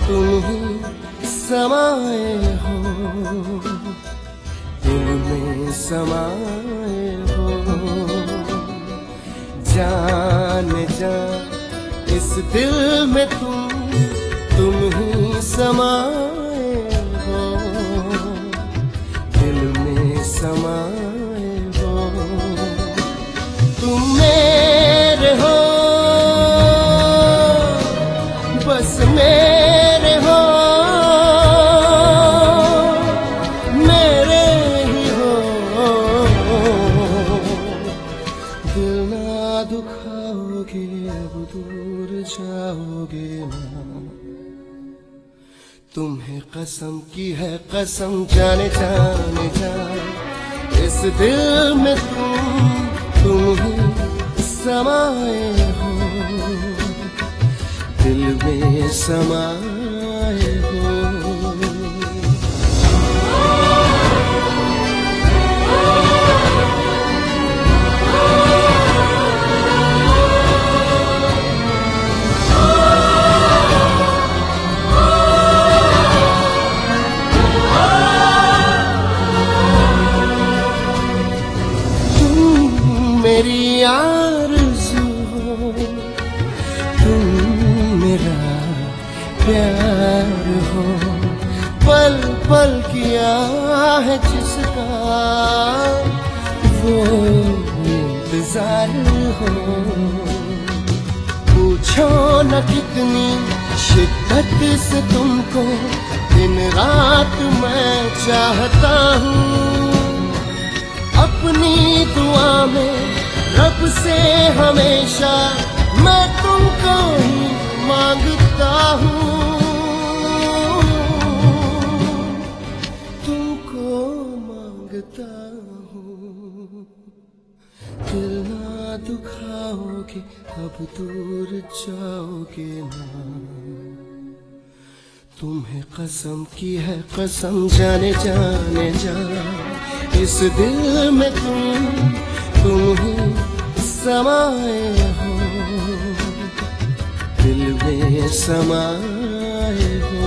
तुम ही समाए हो, दिल में समाए हो। जान जा इस दिल में तुम ही समाए हो, दिल में समाए हो। तुम मेरे हो, बस मेरे हो, मेरे ही हो। दिल ना दुखाओगे, अब दूर जाओगे ना। तुम्हें कसम की है कसम, जाने जाने जा इस दिल में तुम ही समाए हो, दिल में समाए हो। मेरी आरज़ू हो, तुम मेरा प्यार हो, पल पल किया है जिसका वो इंतजार हो। पूछो न कितनी शिद्दत से तुमको दिन रात मैं चाहता हूँ। अपनी दुआ में रब से हमेशा मैं तुमको ही मांगता हूँ, तुमको मांगता हूँ। दिल ना दुखाओगे, अब दूर जाओगे ना। तुम्हें कसम की है कसम, जाने जाने जा इस दिल में तुम ही समाए हो, दिल में समाए हो।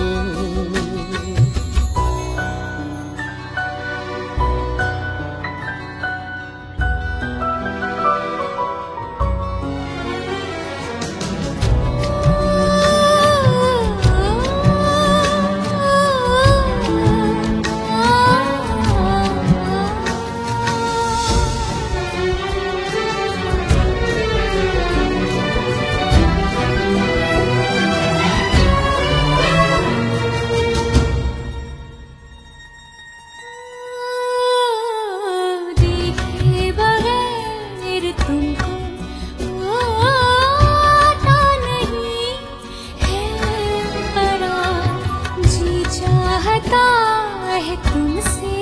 तुमसे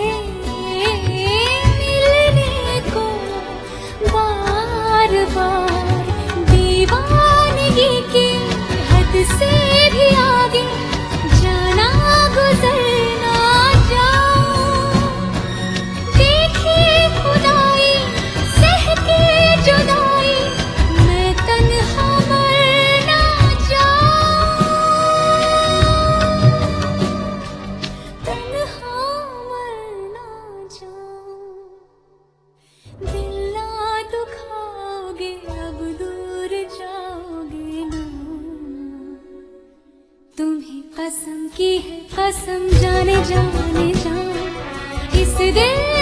मिलने को बार बार, दीवानगी की हद से भी आगे जाना गुजरना जाऊं। देखी खुदाई सहके जुदाई, मैं तन्हा मर ना जाऊं, तन्हा दिल ना दुखाओगे, अब दूर जाओगे ना। तुम्हें कसम की है कसम, जाने जाने जा इस दिल